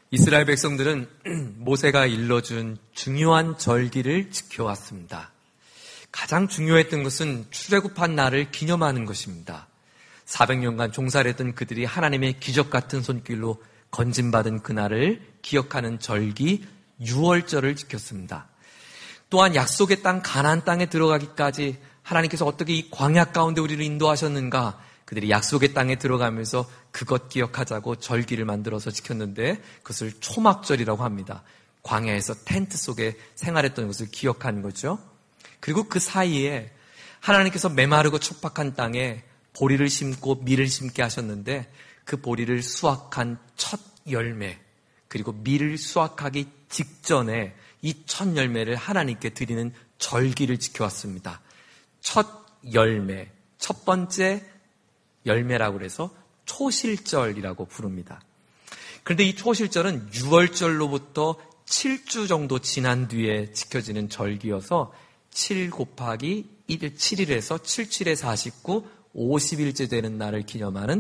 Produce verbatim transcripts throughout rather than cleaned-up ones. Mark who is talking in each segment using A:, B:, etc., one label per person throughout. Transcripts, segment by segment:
A: 이스라엘 백성들은 모세가 일러준 중요한 절기를 지켜왔습니다. 가장 중요했던 것은 출애굽한 날을 기념하는 것입니다. 사백 년간 종살이 했던 그들이 하나님의 기적 같은 손길로 건진받은 그날을 기억하는 절기 유월절을 지켰습니다. 또한 약속의 땅 가나안 땅에 들어가기까지 하나님께서 어떻게 이 광야 가운데 우리를 인도하셨는가, 그들이 약속의 땅에 들어가면서 그것 기억하자고 절기를 만들어서 지켰는데 그것을 초막절이라고 합니다. 광야에서 텐트 속에 생활했던 것을 기억하는 거죠. 그리고 그 사이에 하나님께서 메마르고 촉박한 땅에 보리를 심고 밀을 심게 하셨는데 그 보리를 수확한 첫 열매, 그리고 밀을 수확하기 직전에 이 첫 열매를 하나님께 드리는 절기를 지켜왔습니다. 첫 열매, 첫 번째 열매라고 해서 초실절이라고 부릅니다. 그런데 이 초실절은 유월절로부터 칠 주 정도 지난 뒤에 지켜지는 절기여서 칠 곱하기 일, 칠 일에서 칠, 칠에 사십구, 오십 일째 되는 날을 기념하는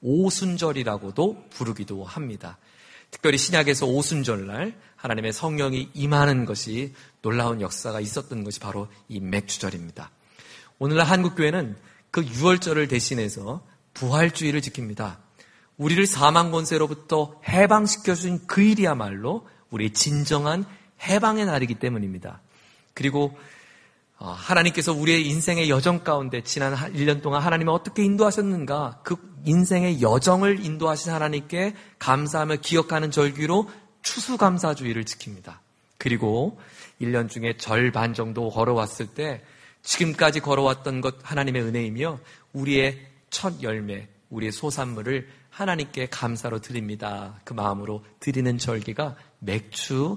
A: 오순절이라고도 부르기도 합니다. 특별히 신약에서 오순절날 하나님의 성령이 임하는 것이 놀라운 역사가 있었던 것이 바로 이 맥주절입니다. 오늘날 한국교회는 그 유월절을 대신해서 부활주의를 지킵니다. 우리를 사망 권세로부터 해방시켜준 그 일이야말로 우리의 진정한 해방의 날이기 때문입니다. 그리고 하나님께서 우리의 인생의 여정 가운데 지난 일 년 동안 하나님이 어떻게 인도하셨는가, 그 인생의 여정을 인도하신 하나님께 감사하며 기억하는 절기로 추수감사주의를 지킵니다. 그리고 일 년 중에 절반 정도 걸어왔을 때 지금까지 걸어왔던 것 하나님의 은혜이며 우리의 첫 열매, 우리의 소산물을 하나님께 감사로 드립니다. 그 마음으로 드리는 절기가 맥주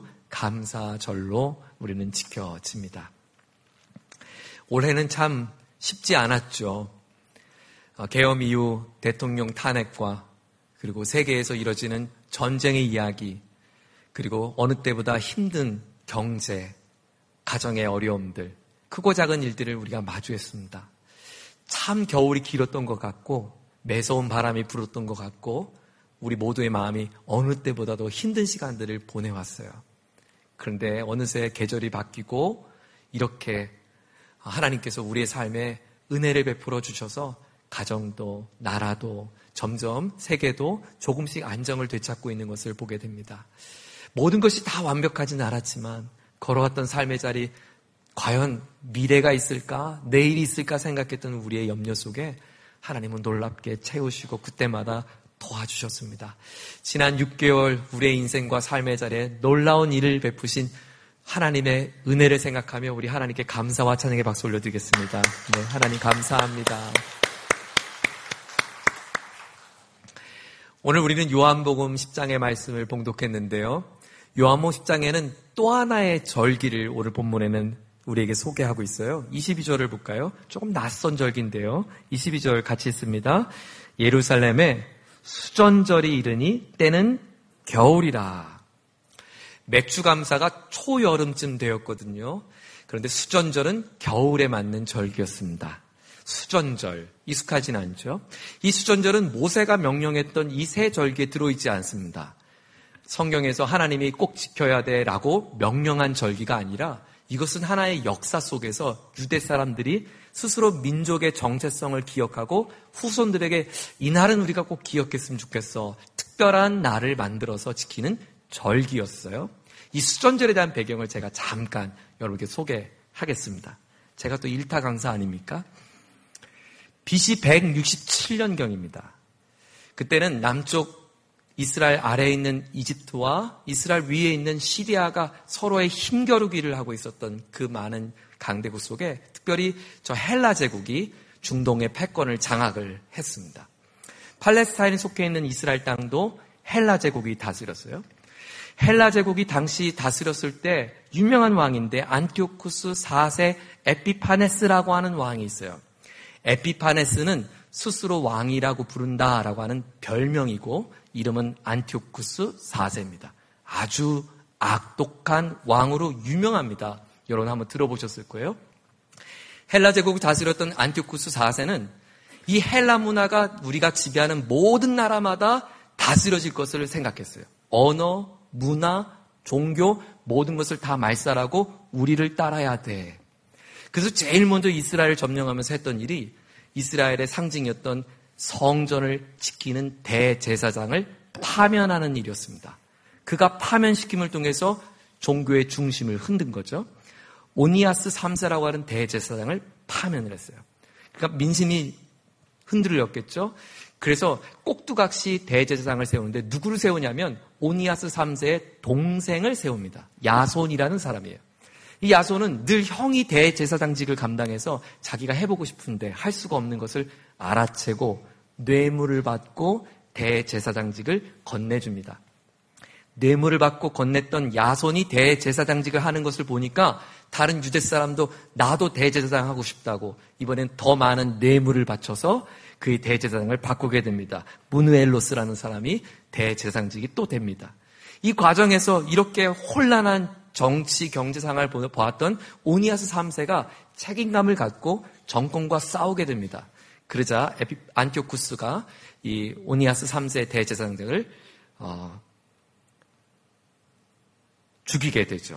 A: 감사절로 우리는 지켜집니다. 올해는 참 쉽지 않았죠. 계엄 이후 대통령 탄핵과 그리고 세계에서 이뤄지는 전쟁의 이야기, 그리고 어느 때보다 힘든 경제, 가정의 어려움들, 크고 작은 일들을 우리가 마주했습니다. 참 겨울이 길었던 것 같고 매서운 바람이 불었던 것 같고 우리 모두의 마음이 어느 때보다도 힘든 시간들을 보내왔어요. 그런데 어느새 계절이 바뀌고 이렇게 하나님께서 우리의 삶에 은혜를 베풀어 주셔서 가정도 나라도 점점 세계도 조금씩 안정을 되찾고 있는 것을 보게 됩니다. 모든 것이 다 완벽하지는 않았지만 걸어왔던 삶의 자리, 과연 미래가 있을까, 내일이 있을까 생각했던 우리의 염려 속에 하나님은 놀랍게 채우시고 그때마다 도와주셨습니다. 지난 육 개월 우리의 인생과 삶의 자리에 놀라운 일을 베푸신 하나님의 은혜를 생각하며 우리 하나님께 감사와 찬양의 박수 올려드리겠습니다. 네, 하나님 감사합니다. 오늘 우리는 요한복음 십 장의 말씀을 봉독했는데요. 요한복음 십 장에는 또 하나의 절기를 오늘 본문에는 우리에게 소개하고 있어요. 이십이 절을 볼까요? 조금 낯선 절기인데요. 이십이 절 같이 읽습니다. 예루살렘에 수전절이 이르니 때는 겨울이라. 맥주감사가 초여름쯤 되었거든요. 그런데 수전절은 겨울에 맞는 절기였습니다. 수전절, 익숙하진 않죠. 이 수전절은 모세가 명령했던 이 세 절기에 들어있지 않습니다. 성경에서 하나님이 꼭 지켜야 돼라고 명령한 절기가 아니라 이것은 하나의 역사 속에서 유대 사람들이 스스로 민족의 정체성을 기억하고 후손들에게 이 날은 우리가 꼭 기억했으면 좋겠어, 특별한 날을 만들어서 지키는 절기였어요. 이 수전절에 대한 배경을 제가 잠깐 여러분께 소개하겠습니다. 제가 또 일타 강사 아닙니까? 비씨 백육십칠 년경입니다. 그때는 남쪽 이스라엘 아래에 있는 이집트와 이스라엘 위에 있는 시리아가 서로의 힘겨루기를 하고 있었던 그 많은 강대국 속에 특별히 저 헬라 제국이 중동의 패권을 장악을 했습니다. 팔레스타인에 속해 있는 이스라엘 땅도 헬라 제국이 다스렸어요. 헬라 제국이 당시 다스렸을 때 유명한 왕인데 안티오쿠스 사 세 에피파네스라고 하는 왕이 있어요. 에피파네스는 스스로 왕이라고 부른다라고 하는 별명이고 이름은 안티오쿠스 사 세입니다. 아주 악독한 왕으로 유명합니다. 여러분 한번 들어보셨을 거예요. 헬라 제국을 다스렸던 안티오쿠스 사 세는 이 헬라 문화가 우리가 지배하는 모든 나라마다 다스려질 것을 생각했어요. 언어, 문화, 종교 모든 것을 다 말살하고 우리를 따라야 돼. 그래서 제일 먼저 이스라엘을 점령하면서 했던 일이 이스라엘의 상징이었던 성전을 지키는 대제사장을 파면하는 일이었습니다. 그가 파면시킴을 통해서 종교의 중심을 흔든 거죠. 오니아스 삼 세라고 하는 대제사장을 파면을 했어요. 그러니까 민심이 흔들렸겠죠. 그래서 꼭두각시 대제사장을 세우는데 누구를 세우냐면 오니아스 삼 세의 동생을 세웁니다. 야손이라는 사람이에요. 이 야손은 늘 형이 대제사장직을 감당해서 자기가 해보고 싶은데 할 수가 없는 것을 알아채고 뇌물을 받고 대제사장직을 건네줍니다. 뇌물을 받고 건넸던 야손이 대제사장직을 하는 것을 보니까 다른 유대 사람도 나도 대제사장 하고 싶다고 이번엔 더 많은 뇌물을 바쳐서 그의 대제사장을 바꾸게 됩니다. 무누엘로스라는 사람이 대제사장직이 또 됩니다. 이 과정에서 이렇게 혼란한 정치, 경제 상황을 보았던 오니아스 삼 세가 책임감을 갖고 정권과 싸우게 됩니다. 그러자 안티오쿠스가 이 오니아스 삼 세 대제사장을 어, 죽이게 되죠.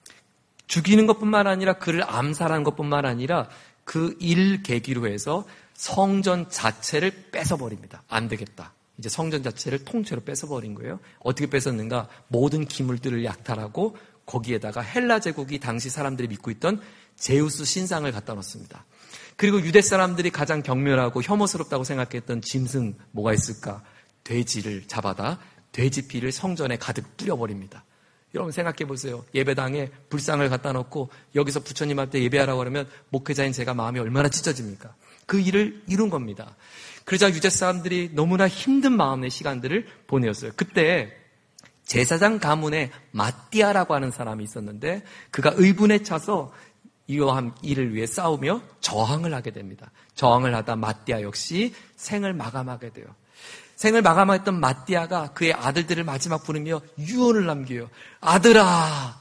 A: 죽이는 것뿐만 아니라 그를 암살하는 것뿐만 아니라 그 일 계기로 해서 성전 자체를 뺏어버립니다. 안 되겠다. 이제 성전 자체를 통째로 뺏어버린 거예요. 어떻게 뺏었는가? 모든 기물들을 약탈하고 거기에다가 헬라 제국이 당시 사람들이 믿고 있던 제우스 신상을 갖다 놓습니다. 그리고 유대 사람들이 가장 경멸하고 혐오스럽다고 생각했던 짐승 뭐가 있을까? 돼지를 잡아다 돼지 피를 성전에 가득 뿌려버립니다. 여러분 생각해 보세요. 예배당에 불상을 갖다 놓고 여기서 부처님한테 예배하라고 하면 목회자인 제가 마음이 얼마나 찢어집니까? 그 일을 이룬 겁니다. 그러자 유대 사람들이 너무나 힘든 마음의 시간들을 보내었어요. 그때 제사장 가문에 마띠아라고 하는 사람이 있었는데 그가 의분에 차서 이러한 일을 위해 싸우며 저항을 하게 됩니다. 저항을 하다 마띠아 역시 생을 마감하게 돼요. 생을 마감했던 마띠아가 그의 아들들을 마지막 부르며 유언을 남겨요. 아들아,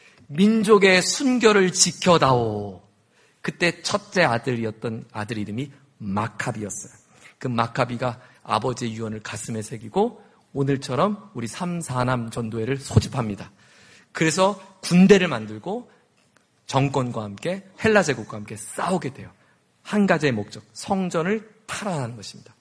A: 민족의 순결을 지켜다오. 그때 첫째 아들이었던 아들 이름이 마카비였어요. 그 마카비가 아버지의 유언을 가슴에 새기고 오늘처럼 우리 삼, 사남 전도회를 소집합니다. 그래서 군대를 만들고 정권과 함께 헬라 제국과 함께 싸우게 돼요. 한 가지의 목적, 성전을 탈환하는 것입니다.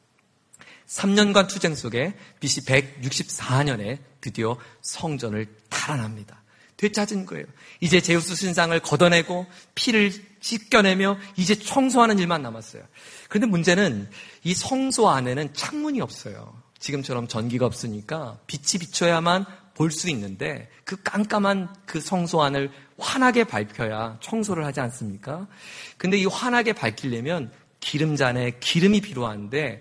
A: 삼 년간 투쟁 속에 비씨 백육십사 년에 드디어 성전을 탈환합니다. 되찾은 거예요. 이제 제우스 신상을 걷어내고 피를 씻겨내며 이제 청소하는 일만 남았어요. 그런데 문제는 이 성소 안에는 창문이 없어요. 지금처럼 전기가 없으니까 빛이 비춰야만 볼 수 있는데 그 깜깜한 그 성소 안을 환하게 밝혀야 청소를 하지 않습니까? 근데 이 환하게 밝히려면 기름잔에 기름이 필요한데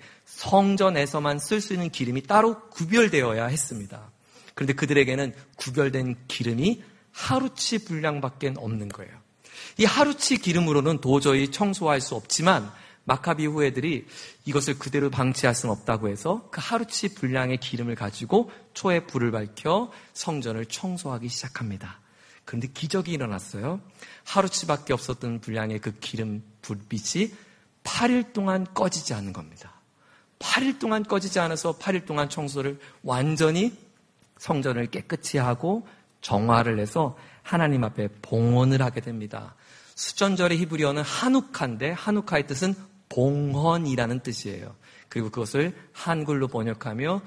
A: 성전에서만 쓸 수 있는 기름이 따로 구별되어야 했습니다. 그런데 그들에게는 구별된 기름이 하루치 분량밖에 없는 거예요. 이 하루치 기름으로는 도저히 청소할 수 없지만 마카비 후예들이 이것을 그대로 방치할 수는 없다고 해서 그 하루치 분량의 기름을 가지고 초에 불을 밝혀 성전을 청소하기 시작합니다. 그런데 기적이 일어났어요. 하루치밖에 없었던 분량의 그 기름 불빛이 팔 일 동안 꺼지지 않는 겁니다. 팔 일 동안 꺼지지 않아서 팔 일 동안 청소를 완전히 성전을 깨끗이 하고 정화를 해서 하나님 앞에 봉헌을 하게 됩니다. 수전절의 히브리어는 하누카인데 하누카의 뜻은 봉헌이라는 뜻이에요. 그리고 그것을 한글로 번역하며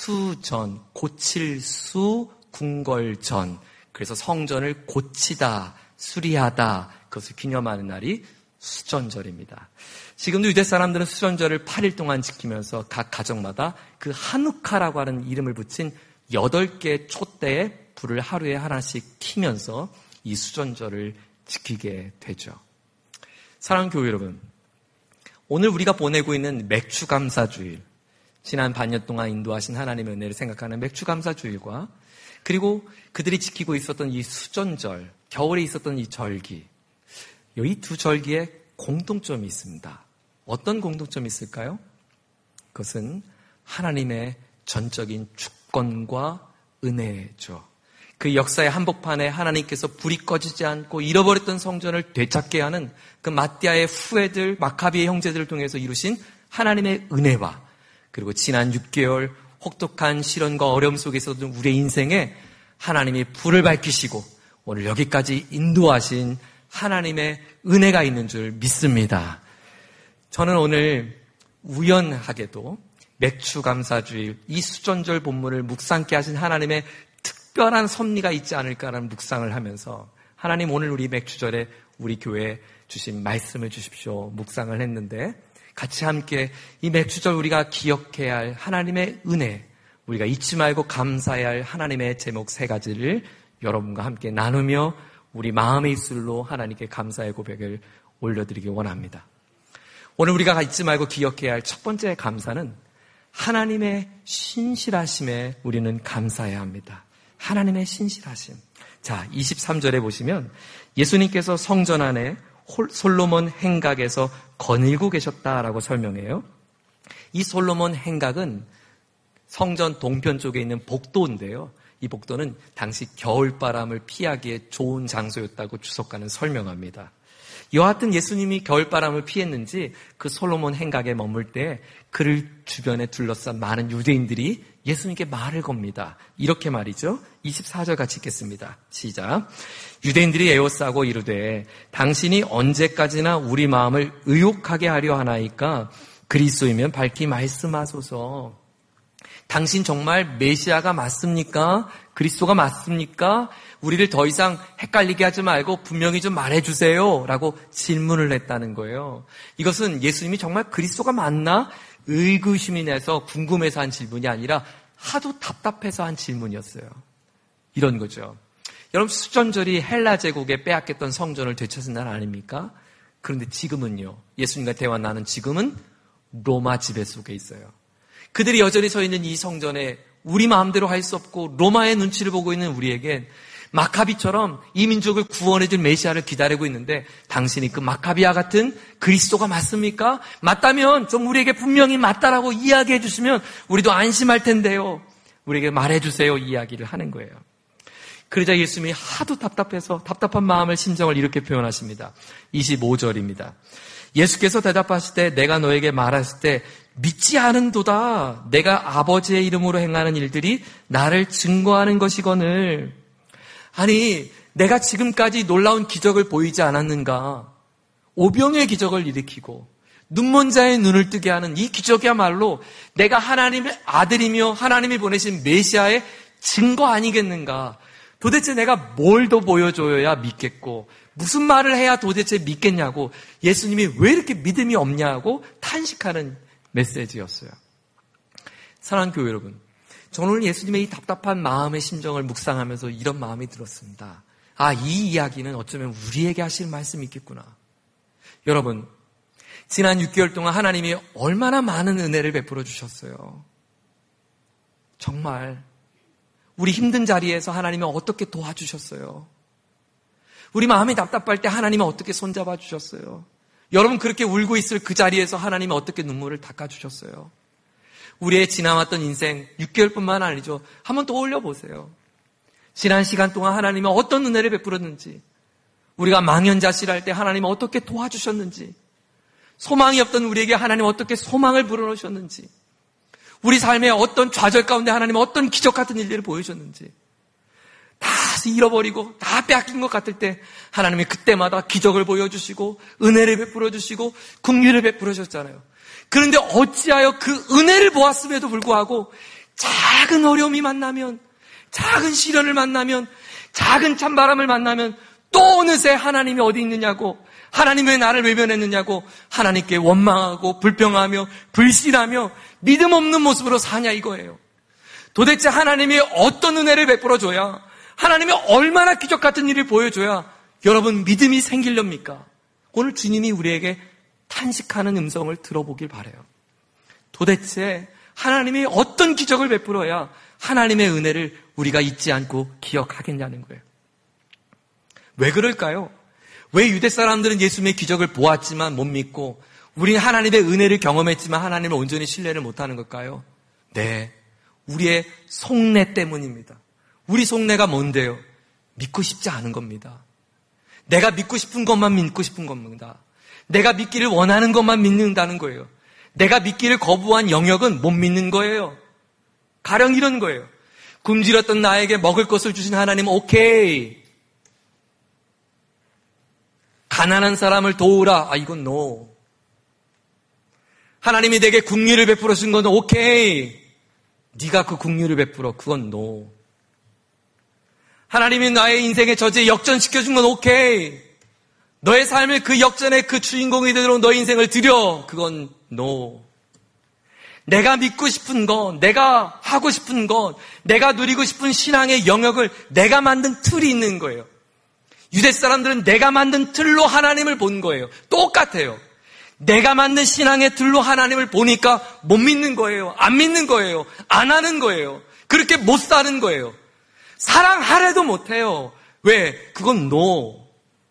A: 수전, 고칠 수, 궁궐전. 그래서 성전을 고치다, 수리하다, 그것을 기념하는 날이 수전절입니다. 지금도 유대 사람들은 수전절을 팔 일 동안 지키면서 각 가정마다 그 하누카라고 하는 이름을 붙인 여덟 개의 촛대에 불을 하루에 하나씩 켜면서 이 수전절을 지키게 되죠. 사랑하는 교회 여러분, 오늘 우리가 보내고 있는 맥추감사주일, 지난 반년 동안 인도하신 하나님의 은혜를 생각하는 맥추감사주일과 그리고 그들이 지키고 있었던 이 수전절, 겨울에 있었던 이 절기, 이 두 절기에 공통점이 있습니다. 어떤 공통점이 있을까요? 그것은 하나님의 전적인 주권과 은혜죠. 그 역사의 한복판에 하나님께서 불이 꺼지지 않고 잃어버렸던 성전을 되찾게 하는 그 마띠아의 후예들, 마카비의 형제들을 통해서 이루신 하나님의 은혜와 그리고 지난 육 개월 혹독한 시련과 어려움 속에서도 우리의 인생에 하나님이 불을 밝히시고 오늘 여기까지 인도하신 하나님의 은혜가 있는 줄 믿습니다. 저는 오늘 우연하게도 맥추감사주일 이 수전절 본문을 묵상케 하신 하나님의 특별한 섭리가 있지 않을까라는 묵상을 하면서 하나님 오늘 우리 맥추절에 우리 교회에 주신 말씀을 주십시오 묵상을 했는데 같이 함께 이 맥추절 우리가 기억해야 할 하나님의 은혜, 우리가 잊지 말고 감사해야 할 하나님의 제목 세 가지를 여러분과 함께 나누며 우리 마음의 입술로 하나님께 감사의 고백을 올려드리기 원합니다. 오늘 우리가 잊지 말고 기억해야 할 첫 번째 감사는 하나님의 신실하심에 우리는 감사해야 합니다. 하나님의 신실하심. 자, 이십삼 절에 보시면 예수님께서 성전 안에 솔로몬 행각에서 거닐고 계셨다라고 설명해요. 이 솔로몬 행각은 성전 동편 쪽에 있는 복도인데요. 이 복도는 당시 겨울바람을 피하기에 좋은 장소였다고 주석가는 설명합니다. 여하튼 예수님이 겨울바람을 피했는지 그 솔로몬 행각에 머물 때 그를 주변에 둘러싼 많은 유대인들이 예수님께 말을 겁니다. 이렇게 말이죠. 이십사 절 같이 읽겠습니다. 시작. 유대인들이 에워싸고 이르되 당신이 언제까지나 우리 마음을 의혹하게 하려 하나이까 그리스도이면 밝히 말씀하소서. 당신 정말 메시아가 맞습니까? 그리스도가 맞습니까? 우리를 더 이상 헷갈리게 하지 말고 분명히 좀 말해주세요 라고 질문을 했다는 거예요. 이것은 예수님이 정말 그리스도가 맞나? 의구심이 내서 궁금해서 한 질문이 아니라 하도 답답해서 한 질문이었어요. 이런 거죠. 여러분 수전절이 헬라 제국에 빼앗겼던 성전을 되찾은 날 아닙니까? 그런데 지금은요. 예수님과 대화 나눈 지금은 로마 지배 속에 있어요. 그들이 여전히 서 있는 이 성전에 우리 마음대로 할 수 없고 로마의 눈치를 보고 있는 우리에겐 마카비처럼 이 민족을 구원해줄 메시아를 기다리고 있는데 당신이 그 마카비와 같은 그리스도가 맞습니까? 맞다면 좀 우리에게 분명히 맞다라고 이야기해 주시면 우리도 안심할 텐데요. 우리에게 말해 주세요 이야기를 하는 거예요. 그러자 예수님이 하도 답답해서 답답한 마음을 심정을 이렇게 표현하십니다. 이십오 절입니다. 예수께서 대답하실 때 내가 너에게 말했을 때 믿지 않은도다. 내가 아버지의 이름으로 행하는 일들이 나를 증거하는 것이거늘. 아니 내가 지금까지 놀라운 기적을 보이지 않았는가. 오병의 기적을 일으키고 눈먼 자의 눈을 뜨게 하는 이 기적이야말로 내가 하나님의 아들이며 하나님이 보내신 메시아의 증거 아니겠는가. 도대체 내가 뭘 더 보여줘야 믿겠고 무슨 말을 해야 도대체 믿겠냐고 예수님이 왜 이렇게 믿음이 없냐고 탄식하는 메시지였어요. 사랑하는 교회 여러분, 저는 오늘 예수님의 이 답답한 마음의 심정을 묵상하면서 이런 마음이 들었습니다. 아, 이 이야기는 어쩌면 우리에게 하실 말씀이 있겠구나. 여러분, 지난 육 개월 동안 하나님이 얼마나 많은 은혜를 베풀어 주셨어요. 정말 우리 힘든 자리에서 하나님이 어떻게 도와주셨어요. 우리 마음이 답답할 때 하나님이 어떻게 손잡아 주셨어요. 여러분 그렇게 울고 있을 그 자리에서 하나님이 어떻게 눈물을 닦아주셨어요. 우리의 지나왔던 인생 육 개월뿐만 아니죠. 한번 떠올려 보세요. 지난 시간 동안 하나님이 어떤 은혜를 베풀었는지, 우리가 망연자실할 때 하나님이 어떻게 도와주셨는지, 소망이 없던 우리에게 하나님 어떻게 소망을 불어넣으셨는지, 우리 삶의 어떤 좌절 가운데 하나님 어떤 기적 같은 일들을 보여주셨는지, 다 잃어버리고 다 빼앗긴 것 같을 때 하나님이 그때마다 기적을 보여주시고 은혜를 베풀어 주시고 긍휼을 베풀어 주셨잖아요. 그런데 어찌하여 그 은혜를 보았음에도 불구하고 작은 어려움이 만나면, 작은 시련을 만나면, 작은 찬바람을 만나면 또 어느새 하나님이 어디 있느냐고, 하나님 왜 나를 외면했느냐고 하나님께 원망하고 불평하며 불신하며 믿음 없는 모습으로 사냐 이거예요. 도대체 하나님이 어떤 은혜를 베풀어 줘야, 하나님이 얼마나 기적 같은 일을 보여줘야 여러분 믿음이 생기렵니까? 오늘 주님이 우리에게 탄식하는 음성을 들어보길 바라요. 도대체 하나님이 어떤 기적을 베풀어야 하나님의 은혜를 우리가 잊지 않고 기억하겠냐는 거예요. 왜 그럴까요? 왜 유대 사람들은 예수님의 기적을 보았지만 못 믿고 우리는 하나님의 은혜를 경험했지만 하나님을 온전히 신뢰를 못하는 걸까요? 네, 우리의 속내 때문입니다. 우리 속내가 뭔데요? 믿고 싶지 않은 겁니다. 내가 믿고 싶은 것만 믿고 싶은 겁니다. 내가 믿기를 원하는 것만 믿는다는 거예요. 내가 믿기를 거부한 영역은 못 믿는 거예요. 가령 이런 거예요. 굶주렸던 나에게 먹을 것을 주신 하나님, 오케이. 가난한 사람을 도우라. 아, 이건 노. 하나님이 내게 긍휼을 베풀어 준 건 오케이. 네가 그 긍휼을 베풀어. 그건 노. 하나님이 나의 인생의 저지에 역전시켜 준 건 오케이. 너의 삶을 그 역전의 그 주인공이 되도록 너의 인생을 드려. 그건 노. 내가 믿고 싶은 것, 내가 하고 싶은 것, 내가 누리고 싶은 신앙의 영역을 내가 만든 틀이 있는 거예요. 유대 사람들은 내가 만든 틀로 하나님을 본 거예요. 똑같아요. 내가 만든 신앙의 틀로 하나님을 보니까 못 믿는 거예요. 안 믿는 거예요. 안 하는 거예요. 그렇게 못 사는 거예요. 사랑하래도 못해요. 왜? 그건 노.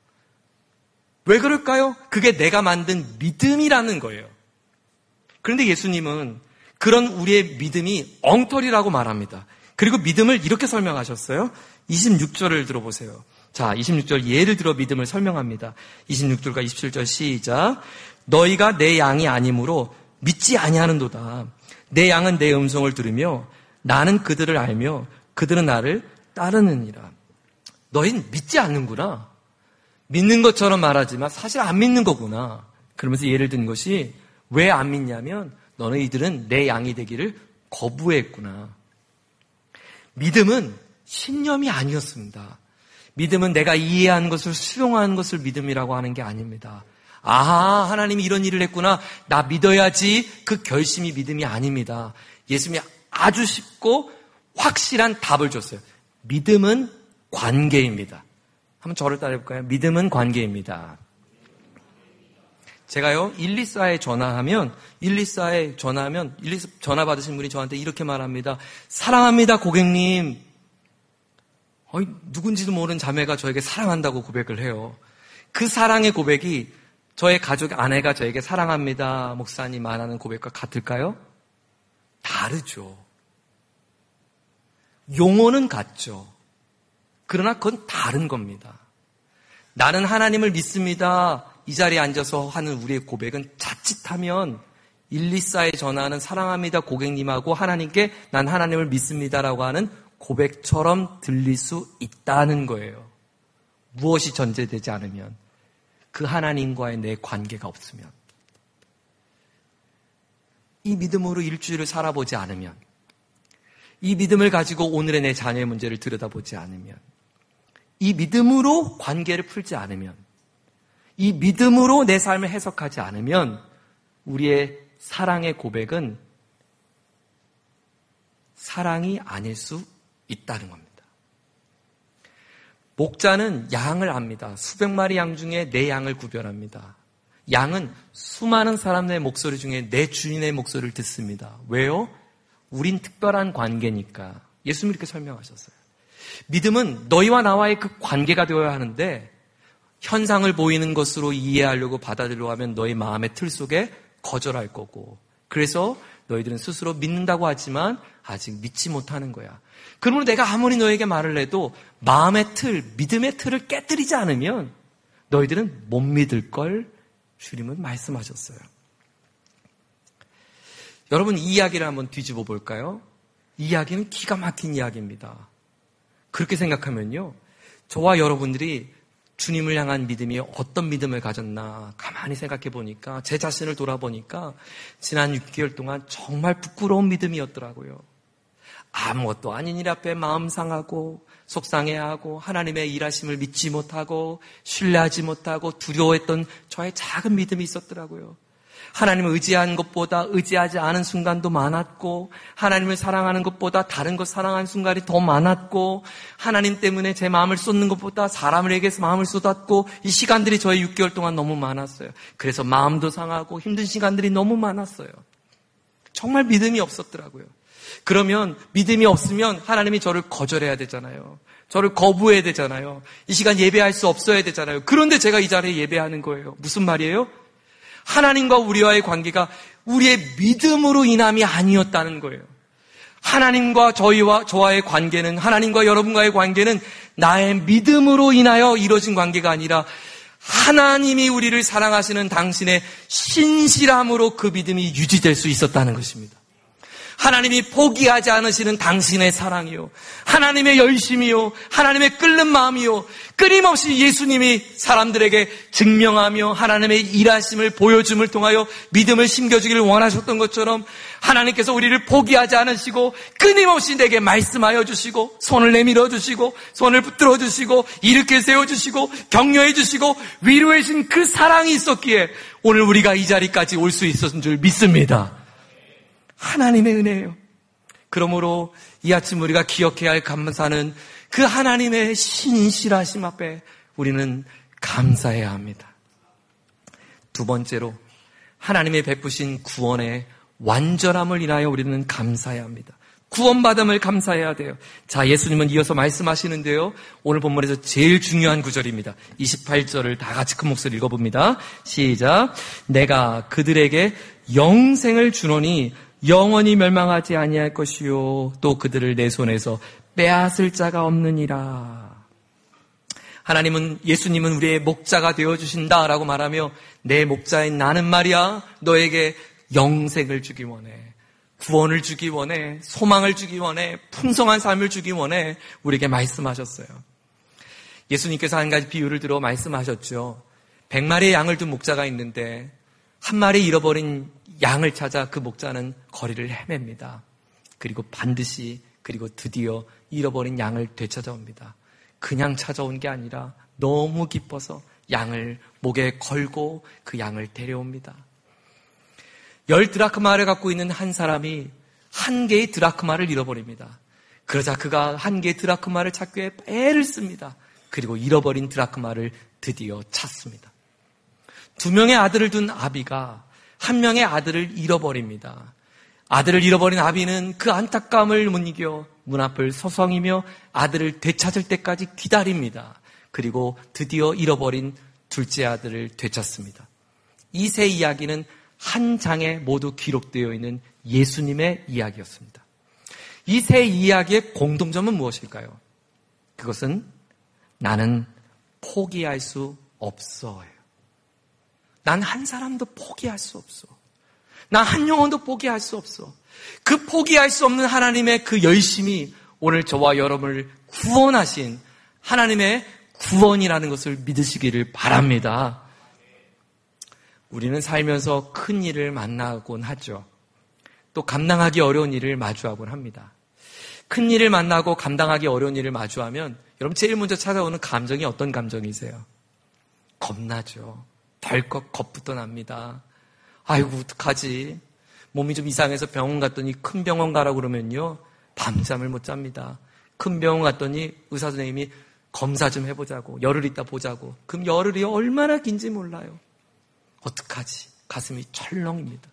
A: 왜 그럴까요? 그게 내가 만든 믿음이라는 거예요. 그런데 예수님은 그런 우리의 믿음이 엉터리라고 말합니다. 그리고 믿음을 이렇게 설명하셨어요. 이십육 절을 들어보세요. 자, 이십육 절 예를 들어 믿음을 설명합니다. 이십육 절과 이십칠 절 시작. 너희가 내 양이 아니므로 믿지 아니하는도다. 내 양은 내 음성을 들으며 나는 그들을 알며 그들은 나를 따르느니라. 너희는 믿지 않는구나. 믿는 것처럼 말하지만 사실 안 믿는 거구나. 그러면서 예를 든 것이 왜 안 믿냐면 너희들은 내 양이 되기를 거부했구나. 믿음은 신념이 아니었습니다. 믿음은 내가 이해하는 것을 수용하는 것을 믿음이라고 하는 게 아닙니다. 아하, 하나님이 이런 일을 했구나. 나 믿어야지. 그 결심이 믿음이 아닙니다. 예수님이 아주 쉽고 확실한 답을 줬어요. 믿음은 관계입니다. 한번 저를 따라해볼까요? 믿음은 관계입니다. 제가요, 일이사에 전화하면, 일이사에 전화하면, 일이사 전화 받으신 분이 저한테 이렇게 말합니다. 사랑합니다, 고객님. 어이, 누군지도 모르는 자매가 저에게 사랑한다고 고백을 해요. 그 사랑의 고백이 저의 가족 아내가 저에게 사랑합니다, 목사님 말하는 고백과 같을까요? 다르죠. 용어는 같죠. 그러나 그건 다른 겁니다. 나는 하나님을 믿습니다. 이 자리에 앉아서 하는 우리의 고백은 자칫하면 일이사에 전하는 사랑합니다 고객님하고 하나님께 난 하나님을 믿습니다라고 하는 고백처럼 들릴 수 있다는 거예요. 무엇이 전제되지 않으면, 그 하나님과의 내 관계가 없으면, 이 믿음으로 일주일을 살아보지 않으면, 이 믿음을 가지고 오늘의 내 자녀의 문제를 들여다보지 않으면, 이 믿음으로 관계를 풀지 않으면, 이 믿음으로 내 삶을 해석하지 않으면 우리의 사랑의 고백은 사랑이 아닐 수 있다는 겁니다. 목자는 양을 압니다. 수백 마리 양 중에 내 양을 구별합니다. 양은 수많은 사람의 목소리 중에 내 주인의 목소리를 듣습니다. 왜요? 우린 특별한 관계니까. 예수님이 이렇게 설명하셨어요. 믿음은 너희와 나와의 그 관계가 되어야 하는데 현상을 보이는 것으로 이해하려고 받아들이려고 하면 너희 마음의 틀 속에 거절할 거고, 그래서 너희들은 스스로 믿는다고 하지만 아직 믿지 못하는 거야. 그러므로 내가 아무리 너에게 말을 해도 마음의 틀, 믿음의 틀을 깨뜨리지 않으면 너희들은 못 믿을 걸 주님은 말씀하셨어요. 여러분, 이 이야기를 한번 뒤집어 볼까요? 이 이야기는 기가 막힌 이야기입니다. 그렇게 생각하면요, 저와 여러분들이 주님을 향한 믿음이 어떤 믿음을 가졌나 가만히 생각해 보니까, 제 자신을 돌아보니까 지난 육 개월 동안 정말 부끄러운 믿음이었더라고요. 아무것도 아닌 일 앞에 마음 상하고 속상해하고 하나님의 일하심을 믿지 못하고 신뢰하지 못하고 두려워했던 저의 작은 믿음이 있었더라고요. 하나님을 의지한 것보다 의지하지 않은 순간도 많았고, 하나님을 사랑하는 것보다 다른 것 사랑하는 순간이 더 많았고, 하나님 때문에 제 마음을 쏟는 것보다 사람에게서 마음을 쏟았고, 이 시간들이 저의 육 개월 동안 너무 많았어요. 그래서 마음도 상하고 힘든 시간들이 너무 많았어요. 정말 믿음이 없었더라고요. 그러면 믿음이 없으면 하나님이 저를 거절해야 되잖아요. 저를 거부해야 되잖아요. 이 시간 예배할 수 없어야 되잖아요. 그런데 제가 이 자리에 예배하는 거예요. 무슨 말이에요? 하나님과 우리와의 관계가 우리의 믿음으로 인함이 아니었다는 거예요. 하나님과 저희와 저와의 관계는, 하나님과 여러분과의 관계는 나의 믿음으로 인하여 이루어진 관계가 아니라 하나님이 우리를 사랑하시는 당신의 신실함으로 그 믿음이 유지될 수 있었다는 것입니다. 하나님이 포기하지 않으시는 당신의 사랑이요, 하나님의 열심이요, 하나님의 끓는 마음이요, 끊임없이 예수님이 사람들에게 증명하며 하나님의 일하심을 보여줌을 통하여 믿음을 심겨주기를 원하셨던 것처럼 하나님께서 우리를 포기하지 않으시고 끊임없이 내게 말씀하여 주시고 손을 내밀어 주시고 손을 붙들어 주시고 일으켜 세워주시고 격려해 주시고 위로해 주신 그 사랑이 있었기에 오늘 우리가 이 자리까지 올 수 있었던 줄 믿습니다. 하나님의 은혜예요. 그러므로 이 아침 우리가 기억해야 할 감사는 그 하나님의 신실하심 앞에 우리는 감사해야 합니다. 두 번째로 하나님의 베푸신 구원의 완전함을 인하여 우리는 감사해야 합니다. 구원받음을 감사해야 돼요. 자, 예수님은 이어서 말씀하시는데요, 오늘 본문에서 제일 중요한 구절입니다. 이십팔 절을 다 같이 큰 목소리로 읽어봅니다. 시작. 내가 그들에게 영생을 주노니 영원히 멸망하지 아니할 것이요 또 그들을 내 손에서 빼앗을 자가 없느니라. 하나님은, 예수님은 우리의 목자가 되어주신다라고 말하며 내 목자인 나는 말이야 너에게 영생을 주기 원해, 구원을 주기 원해, 소망을 주기 원해, 풍성한 삶을 주기 원해 우리에게 말씀하셨어요. 예수님께서 한 가지 비유를 들어 말씀하셨죠. 백 마리의 양을 둔 목자가 있는데 한 마리 잃어버린 양을 찾아 그 목자는 거리를 헤맵니다. 그리고 반드시, 그리고 드디어 잃어버린 양을 되찾아옵니다. 그냥 찾아온 게 아니라 너무 기뻐서 양을 목에 걸고 그 양을 데려옵니다. 열 드라크마를 갖고 있는 한 사람이 한 개의 드라크마를 잃어버립니다. 그러자 그가 한 개의 드라크마를 찾기 위해 애를 씁니다. 그리고 잃어버린 드라크마를 드디어 찾습니다. 두 명의 아들을 둔 아비가 한 명의 아들을 잃어버립니다. 아들을 잃어버린 아비는 그 안타까움을 못 이겨 문 앞을 서성이며 아들을 되찾을 때까지 기다립니다. 그리고 드디어 잃어버린 둘째 아들을 되찾습니다. 이 세 이야기는 한 장에 모두 기록되어 있는 예수님의 이야기였습니다. 이 세 이야기의 공통점은 무엇일까요? 그것은 나는 포기할 수 없어요. 난 한 사람도 포기할 수 없어. 난 한 영혼도 포기할 수 없어. 그 포기할 수 없는 하나님의 그 열심이 오늘 저와 여러분을 구원하신 하나님의 구원이라는 것을 믿으시기를 바랍니다. 우리는 살면서 큰 일을 만나곤 하죠. 또 감당하기 어려운 일을 마주하곤 합니다. 큰 일을 만나고 감당하기 어려운 일을 마주하면 여러분 제일 먼저 찾아오는 감정이 어떤 감정이세요? 겁나죠. 덜컥 겁부터 납니다. 아이고 어떡하지? 몸이 좀 이상해서 병원 갔더니 큰 병원 가라고 그러면요 밤잠을 못 잡니다. 큰 병원 갔더니 의사 선생님이 검사 좀 해보자고, 열흘 있다 보자고. 그럼 열흘이 얼마나 긴지 몰라요. 어떡하지? 가슴이 철렁입니다.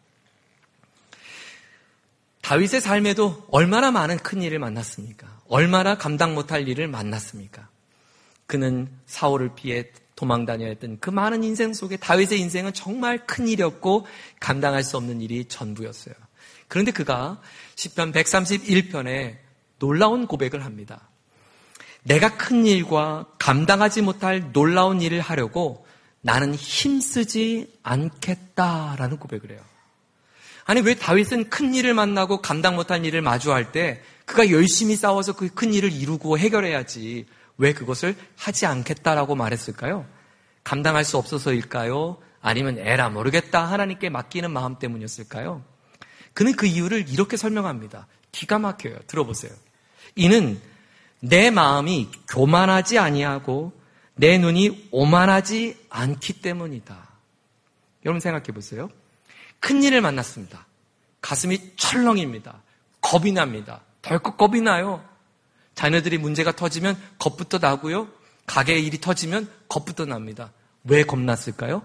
A: 다윗의 삶에도 얼마나 많은 큰 일을 만났습니까? 얼마나 감당 못할 일을 만났습니까? 그는 사울을 피해 도망 다녀야 했던 그 많은 인생 속에 다윗의 인생은 정말 큰 일이었고 감당할 수 없는 일이 전부였어요. 그런데 그가 시편 백삼십일 편에 놀라운 고백을 합니다. 내가 큰 일과 감당하지 못할 놀라운 일을 하려고 나는 힘쓰지 않겠다라는 고백을 해요. 아니 왜 다윗은 큰 일을 만나고 감당 못할 일을 마주할 때 그가 열심히 싸워서 그 큰 일을 이루고 해결해야지 왜 그것을 하지 않겠다라고 말했을까요? 감당할 수 없어서일까요? 아니면 에라 모르겠다 하나님께 맡기는 마음 때문이었을까요? 그는 그 이유를 이렇게 설명합니다. 기가 막혀요. 들어보세요. 이는 내 마음이 교만하지 아니하고 내 눈이 오만하지 않기 때문이다. 여러분 생각해 보세요. 큰 일을 만났습니다. 가슴이 철렁입니다. 겁이 납니다. 덜컥 겁이 나요. 자녀들이 문제가 터지면 겁부터 나고요. 가게의 일이 터지면 겁부터 납니다. 왜 겁났을까요?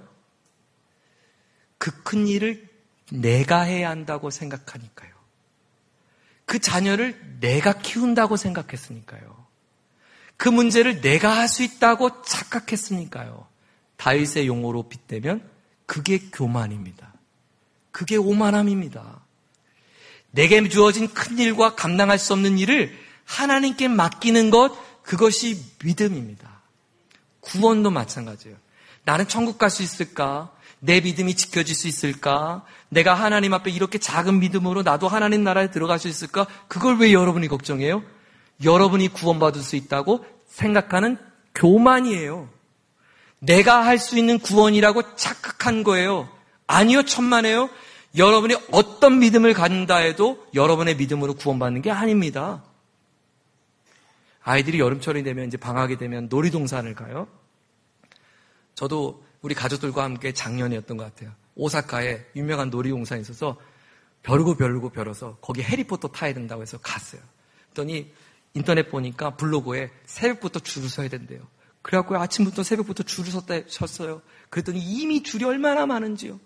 A: 그 큰 일을 내가 해야 한다고 생각하니까요. 그 자녀를 내가 키운다고 생각했으니까요. 그 문제를 내가 할 수 있다고 착각했으니까요. 다윗의 용어로 빗대면 그게 교만입니다. 그게 오만함입니다. 내게 주어진 큰 일과 감당할 수 없는 일을 하나님께 맡기는 것, 그것이 믿음입니다. 구원도 마찬가지예요. 나는 천국 갈 수 있을까? 내 믿음이 지켜질 수 있을까? 내가 하나님 앞에 이렇게 작은 믿음으로 나도 하나님 나라에 들어갈 수 있을까? 그걸 왜 여러분이 걱정해요? 여러분이 구원받을 수 있다고 생각하는 교만이에요. 내가 할 수 있는 구원이라고 착각한 거예요. 아니요, 천만에요. 여러분이 어떤 믿음을 갖는다 해도 여러분의 믿음으로 구원받는 게 아닙니다. 아이들이 여름철이 되면 이제 방학이 되면 놀이동산을 가요. 저도 우리 가족들과 함께 작년이었던 것 같아요. 오사카에 유명한 놀이동산이 있어서 벼르고 벼르고 벼러서 거기 해리포터 타야 된다고 해서 갔어요. 그랬더니 인터넷 보니까 블로그에 새벽부터 줄을 서야 된대요. 그래갖고 아침부터 새벽부터 줄을 섰다, 섰어요. 그랬더니 이미 줄이 얼마나 많은지요.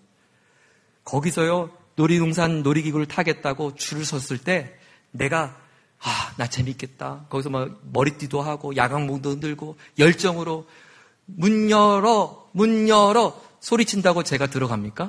A: 거기서요, 놀이동산 놀이기구를 타겠다고 줄을 섰을 때 내가 아, 나 재밌겠다. 거기서 막 머리띠도 하고 야광봉도 흔들고 열정으로 문 열어, 문 열어 소리친다고 제가 들어갑니까?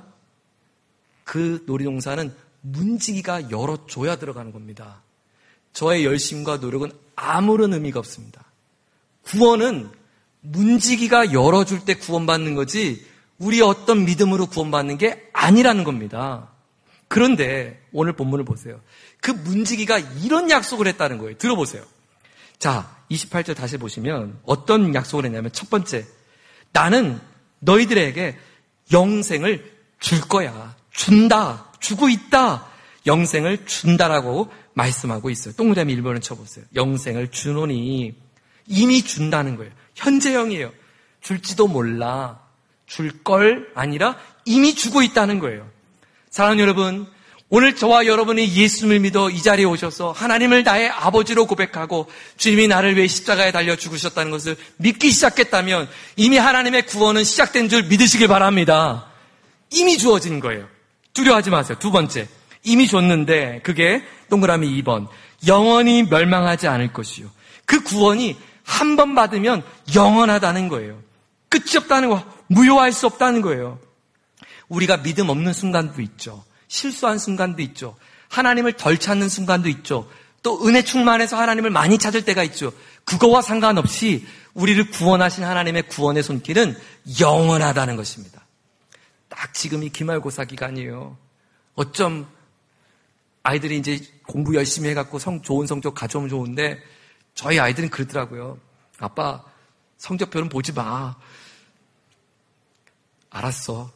A: 그 놀이동산은 문지기가 열어줘야 들어가는 겁니다. 저의 열심과 노력은 아무런 의미가 없습니다. 구원은 문지기가 열어줄 때 구원받는 거지 우리 어떤 믿음으로 구원받는 게 아니라는 겁니다. 그런데 오늘 본문을 보세요. 그 문지기가 이런 약속을 했다는 거예요. 들어보세요. 자, 이십팔 절 다시 보시면 어떤 약속을 했냐면 첫 번째, 나는 너희들에게 영생을 줄 거야. 준다. 주고 있다. 영생을 준다라고 말씀하고 있어요. 동그라미 일 번을 쳐보세요. 영생을 주노니 이미 준다는 거예요. 현재형이에요. 줄지도 몰라. 줄 걸 아니라 이미 주고 있다는 거예요. 사랑하는 여러분, 오늘 저와 여러분이 예수님을 믿어 이 자리에 오셔서 하나님을 나의 아버지로 고백하고 주님이 나를 위해 십자가에 달려 죽으셨다는 것을 믿기 시작했다면 이미 하나님의 구원은 시작된 줄 믿으시길 바랍니다. 이미 주어진 거예요. 두려워하지 마세요. 두 번째, 이미 줬는데 그게 동그라미 이 번, 영원히 멸망하지 않을 것이요. 그 구원이 한 번 받으면 영원하다는 거예요. 끝이 없다는 거, 무효할 수 없다는 거예요. 우리가 믿음 없는 순간도 있죠. 실수한 순간도 있죠. 하나님을 덜 찾는 순간도 있죠. 또 은혜 충만해서 하나님을 많이 찾을 때가 있죠. 그거와 상관없이 우리를 구원하신 하나님의 구원의 손길은 영원하다는 것입니다. 딱 지금이 기말고사 기간이에요. 어쩜 아이들이 이제 공부 열심히 해갖고 성, 좋은 성적 가져오면 좋은데 저희 아이들은 그러더라고요. 아빠, 성적표는 보지 마. 알았어.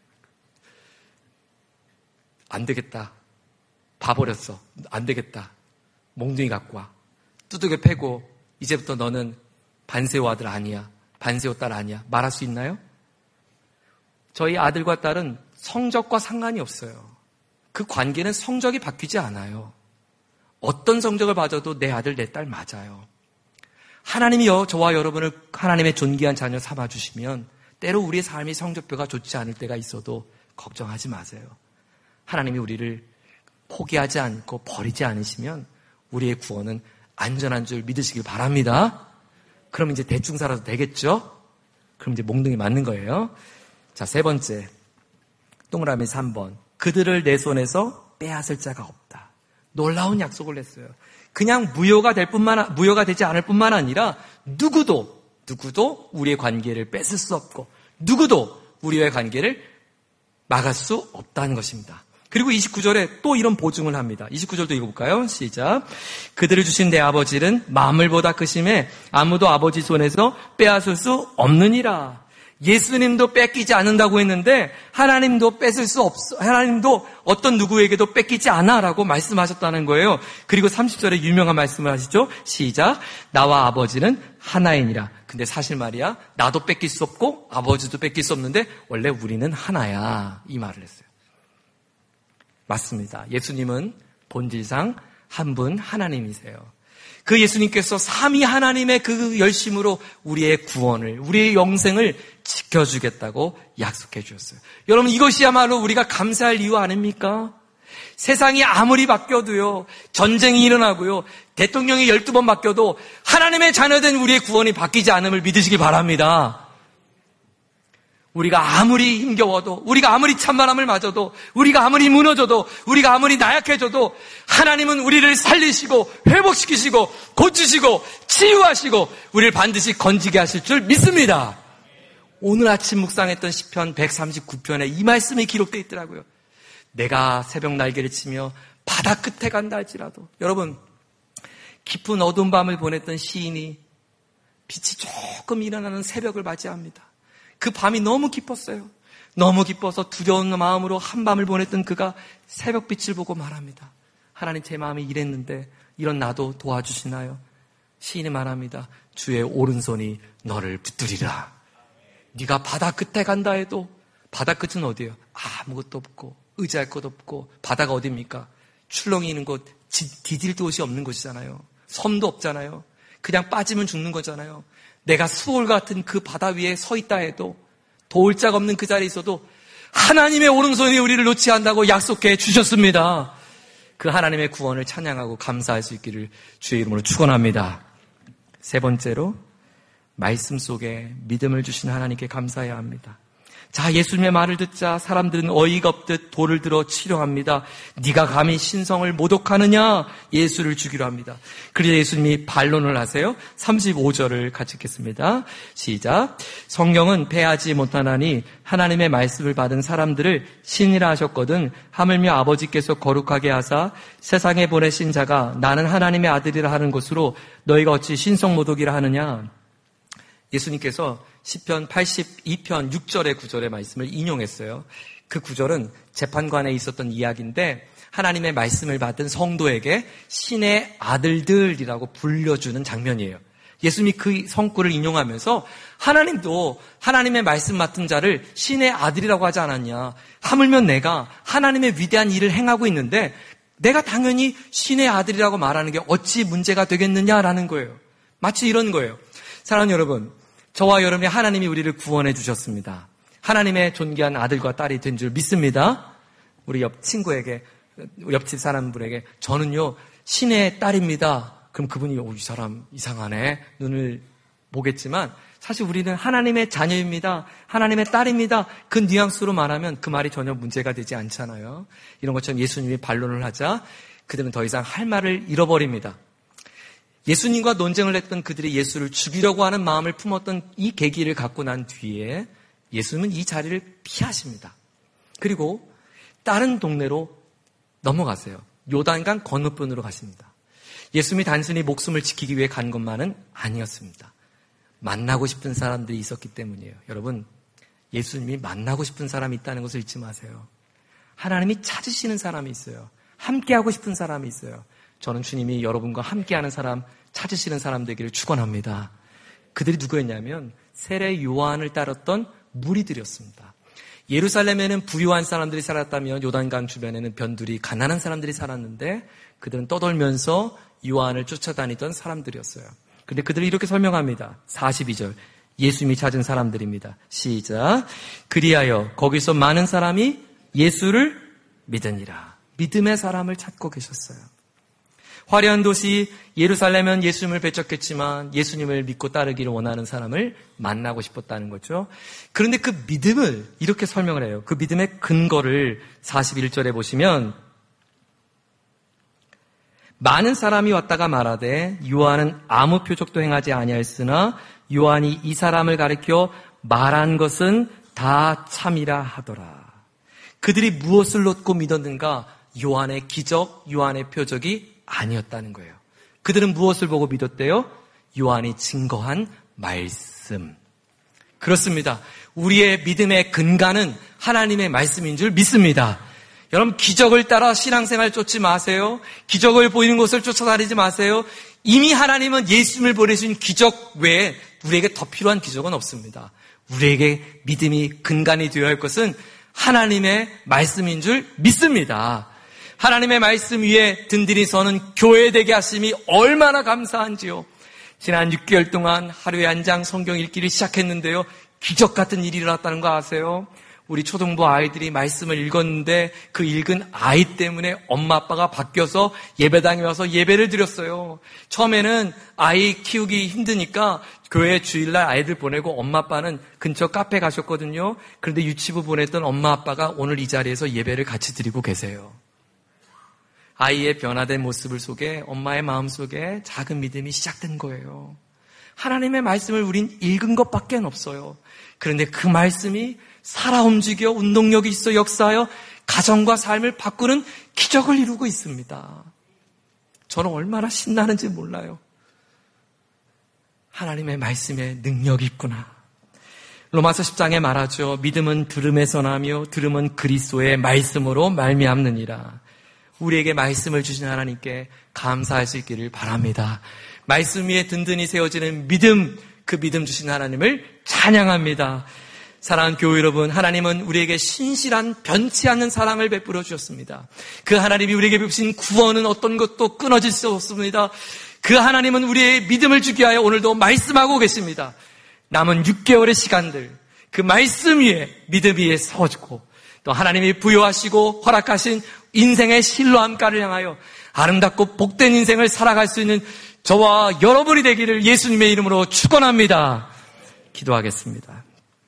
A: 안 되겠다. 봐버렸어. 안 되겠다. 몽둥이 갖고 와. 두둑에 패고 이제부터 너는 반세오 아들 아니야. 반세오 딸 아니야. 말할 수 있나요? 저희 아들과 딸은 성적과 상관이 없어요. 그 관계는 성적이 바뀌지 않아요. 어떤 성적을 받아도 내 아들, 내 딸 맞아요. 하나님이 저와 여러분을 하나님의 존귀한 자녀 삼아주시면 때로 우리의 삶이 성적표가 좋지 않을 때가 있어도 걱정하지 마세요. 하나님이 우리를 포기하지 않고 버리지 않으시면 우리의 구원은 안전한 줄 믿으시길 바랍니다. 그럼 이제 대충 살아도 되겠죠? 그럼 이제 몽둥이 맞는 거예요. 자, 세 번째, 동그라미 삼 번. 그들을 내 손에서 빼앗을 자가 없다. 놀라운 약속을 했어요. 그냥 무효가 될 뿐만, 무효가 되지 않을 뿐만 아니라 누구도, 누구도 우리의 관계를 뺏을 수 없고 누구도 우리의 관계를 막을 수 없다는 것입니다. 그리고 이십구 절에 또 이런 보증을 합니다. 이십구 절도 읽어볼까요? 시작. 그들을 주신 내 아버지는 만물보다 크심에 아무도 아버지 손에서 빼앗을 수 없느니라. 예수님도 뺏기지 않는다고 했는데 하나님도 뺏을 수 없어. 하나님도 어떤 누구에게도 뺏기지 않아라고 말씀하셨다는 거예요. 그리고 삼십 절에 유명한 말씀을 하시죠. 시작. 나와 아버지는 하나이니라. 근데 사실 말이야, 나도 뺏길 수 없고 아버지도 뺏길 수 없는데 원래 우리는 하나야. 이 말을 했어요. 맞습니다. 예수님은 본질상 한 분 하나님이세요. 그 예수님께서 삼위 하나님의 그 열심으로 우리의 구원을, 우리의 영생을 지켜주겠다고 약속해 주셨어요. 여러분, 이것이야말로 우리가 감사할 이유 아닙니까? 세상이 아무리 바뀌어도요, 전쟁이 일어나고요, 대통령이 열두 번 바뀌어도 하나님의 자녀된 우리의 구원이 바뀌지 않음을 믿으시기 바랍니다. 우리가 아무리 힘겨워도, 우리가 아무리 찬바람을 맞아도, 우리가 아무리 무너져도, 우리가 아무리 나약해져도 하나님은 우리를 살리시고 회복시키시고 고치시고 치유하시고 우리를 반드시 건지게 하실 줄 믿습니다. 오늘 아침 묵상했던 시편 백삼십구 편에 이 말씀이 기록되어 있더라고요. 내가 새벽 날개를 치며 바다 끝에 간다 할지라도. 여러분, 깊은 어두운 밤을 보냈던 시인이 빛이 조금 일어나는 새벽을 맞이합니다. 그 밤이 너무 깊었어요. 너무 깊어서 두려운 마음으로 한밤을 보냈던 그가 새벽빛을 보고 말합니다. 하나님, 제 마음이 이랬는데 이런 나도 도와주시나요? 시인이 말합니다. 주의 오른손이 너를 붙들리라. 네가 바다 끝에 간다 해도 바다 끝은 어디예요? 아무것도 없고 의지할 것 없고. 바다가 어디입니까? 출렁이 있는 곳, 디딜 곳이 없는 곳이잖아요. 섬도 없잖아요. 그냥 빠지면 죽는 거잖아요. 내가 수월 같은 그 바다 위에 서 있다 해도, 도울짝 없는 그 자리에 있어도 하나님의 오른손이 우리를 놓지 않는다고 약속해 주셨습니다. 그 하나님의 구원을 찬양하고 감사할 수 있기를 주의 이름으로 축원합니다. 세 번째로, 말씀 속에 믿음을 주신 하나님께 감사해야 합니다. 자, 예수님의 말을 듣자 사람들은 어이가 없듯 돌을 들어 치려합니다. 네가 감히 신성을 모독하느냐? 예수를 죽이려 합니다. 그래서 예수님이 반론을 하세요. 삼십오 절을 같이 읽겠습니다. 시작. 성경은 패하지 못하나니 하나님의 말씀을 받은 사람들을 신이라 하셨거든. 하물며 아버지께서 거룩하게 하사 세상에 보내신 자가 나는 하나님의 아들이라 하는 것으로 너희가 어찌 신성 모독이라 하느냐? 예수님께서 시편 팔십이 편 육 절의 구절의 말씀을 인용했어요. 그 구절은 재판관에 있었던 이야기인데 하나님의 말씀을 받은 성도에게 신의 아들들이라고 불려주는 장면이에요. 예수님이 그 성구를 인용하면서 하나님도 하나님의 말씀 맡은 자를 신의 아들이라고 하지 않았냐. 하물며 내가 하나님의 위대한 일을 행하고 있는데 내가 당연히 신의 아들이라고 말하는 게 어찌 문제가 되겠느냐라는 거예요. 마치 이런 거예요. 사랑하는 여러분, 저와 여러분이 하나님이 우리를 구원해 주셨습니다. 하나님의 존귀한 아들과 딸이 된 줄 믿습니다. 우리 옆 친구에게, 옆집 사람분에게 저는요 신의 딸입니다. 그럼 그분이 오, 이 사람 이상하네 눈을 보겠지만 사실 우리는 하나님의 자녀입니다. 하나님의 딸입니다. 그 뉘앙스로 말하면 그 말이 전혀 문제가 되지 않잖아요. 이런 것처럼 예수님이 반론을 하자 그들은 더 이상 할 말을 잃어버립니다. 예수님과 논쟁을 했던 그들이 예수를 죽이려고 하는 마음을 품었던 이 계기를 갖고 난 뒤에 예수님은 이 자리를 피하십니다. 그리고 다른 동네로 넘어가세요. 요단강 건너편으로 가십니다. 예수님이 단순히 목숨을 지키기 위해 간 것만은 아니었습니다. 만나고 싶은 사람들이 있었기 때문이에요. 여러분, 예수님이 만나고 싶은 사람이 있다는 것을 잊지 마세요. 하나님이 찾으시는 사람이 있어요. 함께하고 싶은 사람이 있어요. 저는 주님이 여러분과 함께하는 사람, 찾으시는 사람 되기를 축원합니다. 그들이 누구였냐면 세례 요한을 따랐던 무리들이었습니다. 예루살렘에는 부유한 사람들이 살았다면 요단강 주변에는 변두리 가난한 사람들이 살았는데 그들은 떠돌면서 요한을 쫓아다니던 사람들이었어요. 그런데 그들이 이렇게 설명합니다. 사십이 절 예수님이 찾은 사람들입니다. 시작. 그리하여 거기서 많은 사람이 예수를 믿으니라. 믿음의 사람을 찾고 계셨어요. 화려한 도시 예루살렘은 예수님을 배척했지만 예수님을 믿고 따르기를 원하는 사람을 만나고 싶었다는 거죠. 그런데 그 믿음을 이렇게 설명을 해요. 그 믿음의 근거를 사십일 절에 보시면 많은 사람이 왔다가 말하되 요한은 아무 표적도 행하지 아니하였으나 요한이 이 사람을 가리켜 말한 것은 다 참이라 하더라. 그들이 무엇을 놓고 믿었는가? 요한의 기적, 요한의 표적이 아니었다는 거예요. 그들은 무엇을 보고 믿었대요? 요한이 증거한 말씀. 그렇습니다. 우리의 믿음의 근간은 하나님의 말씀인 줄 믿습니다. 여러분, 기적을 따라 신앙생활 쫓지 마세요. 기적을 보이는 곳을 쫓아다니지 마세요. 이미 하나님은 예수님을 보내신 기적 외에 우리에게 더 필요한 기적은 없습니다. 우리에게 믿음이 근간이 되어야 할 것은 하나님의 말씀인 줄 믿습니다. 하나님의 말씀 위에 든든히 서는 교회 되게 하심이 얼마나 감사한지요. 지난 육 개월 동안 하루에 한 장 성경 읽기를 시작했는데요. 기적 같은 일이 일어났다는 거 아세요? 우리 초등부 아이들이 말씀을 읽었는데 그 읽은 아이 때문에 엄마 아빠가 바뀌어서 예배당에 와서 예배를 드렸어요. 처음에는 아이 키우기 힘드니까 교회 주일날 아이들 보내고 엄마 아빠는 근처 카페 가셨거든요. 그런데 유치부 보냈던 엄마 아빠가 오늘 이 자리에서 예배를 같이 드리고 계세요. 아이의 변화된 모습을 속에 엄마의 마음 속에 작은 믿음이 시작된 거예요. 하나님의 말씀을 우린 읽은 것밖에 없어요. 그런데 그 말씀이 살아 움직여 운동력이 있어 역사하여 가정과 삶을 바꾸는 기적을 이루고 있습니다. 저는 얼마나 신나는지 몰라요. 하나님의 말씀에 능력이 있구나. 로마서 십 장에 말하죠. 믿음은 들음에서 나며 들음은 그리스도의 말씀으로 말미암느니라. 우리에게 말씀을 주신 하나님께 감사할 수 있기를 바랍니다. 말씀 위에 든든히 세워지는 믿음, 그 믿음 주신 하나님을 찬양합니다. 사랑하는 교회 여러분, 하나님은 우리에게 신실한 변치 않는 사랑을 베풀어 주셨습니다. 그 하나님이 우리에게 베푸신 구원은 어떤 것도 끊어질 수 없습니다. 그 하나님은 우리의 믿음을 주기 위하여 오늘도 말씀하고 계십니다. 남은 육 개월의 시간들, 그 말씀 위에 믿음 위에 서주고 또 하나님이 부여하시고 허락하신 인생의 신뢰함가를 향하여 아름답고 복된 인생을 살아갈 수 있는 저와 여러분이 되기를 예수님의 이름으로 축원합니다. 기도하겠습니다.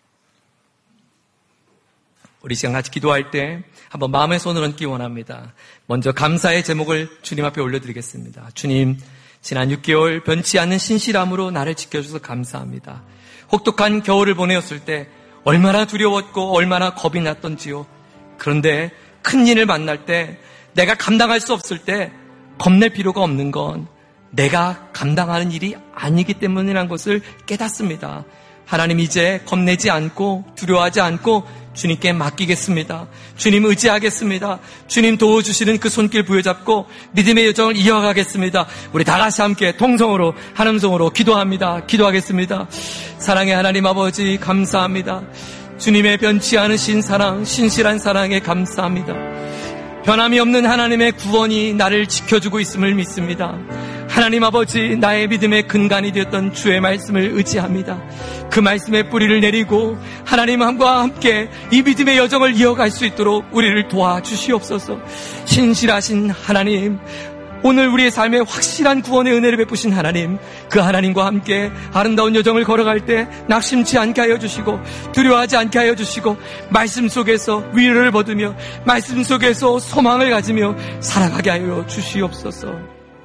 A: 우리 시간 같이 기도할 때 한번 마음의 손을 얹기 원합니다. 먼저 감사의 제목을 주님 앞에 올려드리겠습니다. 주님, 지난 육 개월 변치 않는 신실함으로 나를 지켜주셔서 감사합니다. 혹독한 겨울을 보내었을 때 얼마나 두려웠고 얼마나 겁이 났던지요. 그런데 큰 일을 만날 때, 내가 감당할 수 없을 때 겁낼 필요가 없는 건 내가 감당하는 일이 아니기 때문이라는 것을 깨닫습니다. 하나님, 이제 겁내지 않고 두려워하지 않고 주님께 맡기겠습니다. 주님 의지하겠습니다. 주님 도와주시는 그 손길 부여잡고 믿음의 여정을 이어가겠습니다. 우리 다 같이 함께 통성으로 한 음성으로 기도합니다. 기도하겠습니다. 사랑의 하나님 아버지, 감사합니다. 주님의 변치 않으신 사랑, 신실한 사랑에 감사합니다. 변함이 없는 하나님의 구원이 나를 지켜주고 있음을 믿습니다. 하나님 아버지, 나의 믿음의 근간이 되었던 주의 말씀을 의지합니다. 그 말씀의 뿌리를 내리고 하나님과 함께 이 믿음의 여정을 이어갈 수 있도록 우리를 도와주시옵소서. 신실하신 하나님, 오늘 우리의 삶에 확실한 구원의 은혜를 베푸신 하나님, 그 하나님과 함께 아름다운 여정을 걸어갈 때 낙심치 않게 하여 주시고 두려워하지 않게 하여 주시고 말씀 속에서 위로를 받으며 말씀 속에서 소망을 가지며 살아가게 하여 주시옵소서.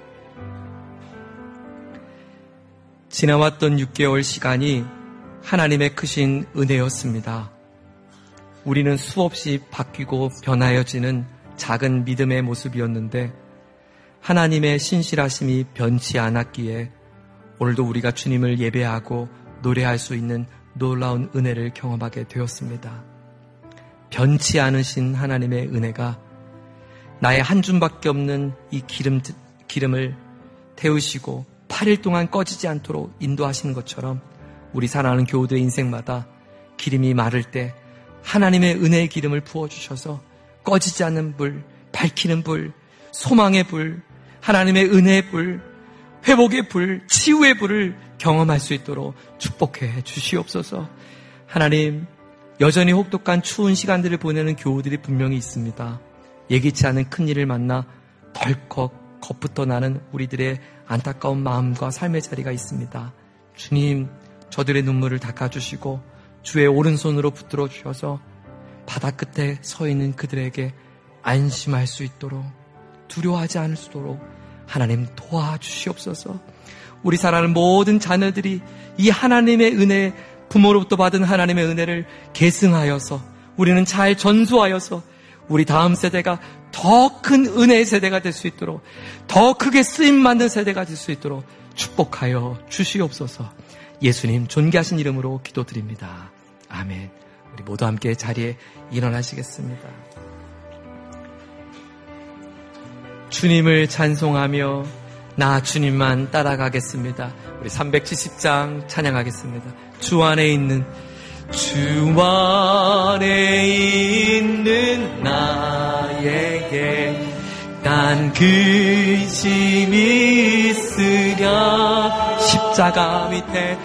A: 지나왔던 육 개월 시간이 하나님의 크신 은혜였습니다. 우리는 수없이 바뀌고 변하여지는 작은 믿음의 모습이었는데 하나님의 신실하심이 변치 않았기에 오늘도 우리가 주님을 예배하고 노래할 수 있는 놀라운 은혜를 경험하게 되었습니다. 변치 않으신 하나님의 은혜가 나의 한 줌밖에 없는 이 기름, 기름을 태우시고 팔 일 동안 꺼지지 않도록 인도하시는 것처럼 우리 사랑하는 교우들의 인생마다 기름이 마를 때 하나님의 은혜의 기름을 부어주셔서 꺼지지 않는 불, 밝히는 불, 소망의 불, 하나님의 은혜의 불, 회복의 불, 치유의 불을 경험할 수 있도록 축복해 주시옵소서. 하나님, 여전히 혹독한 추운 시간들을 보내는 교우들이 분명히 있습니다. 예기치 않은 큰일을 만나 덜컥 겁부터 나는 우리들의 안타까운 마음과 삶의 자리가 있습니다. 주님, 저들의 눈물을 닦아주시고 주의 오른손으로 붙들어 주셔서 바다 끝에 서 있는 그들에게 안심할 수 있도록, 두려워하지 않을 수 있도록 하나님 도와주시옵소서. 우리 사랑하는 모든 자녀들이 이 하나님의 은혜, 부모로부터 받은 하나님의 은혜를 계승하여서 우리는 잘 전수하여서 우리 다음 세대가 더 큰 은혜의 세대가 될 수 있도록, 더 크게 쓰임받는 세대가 될 수 있도록 축복하여 주시옵소서. 예수님 존귀하신 이름으로 기도드립니다. 아멘. 우리 모두 함께 자리에 일어나시겠습니다. 주님을 찬송하며 나 주님만 따라가겠습니다. 우리 삼백칠십 장 찬양하겠습니다. 주 안에 있는, 주 안에 있는 나에게 단 근심이 있으랴. 십자가 밑에,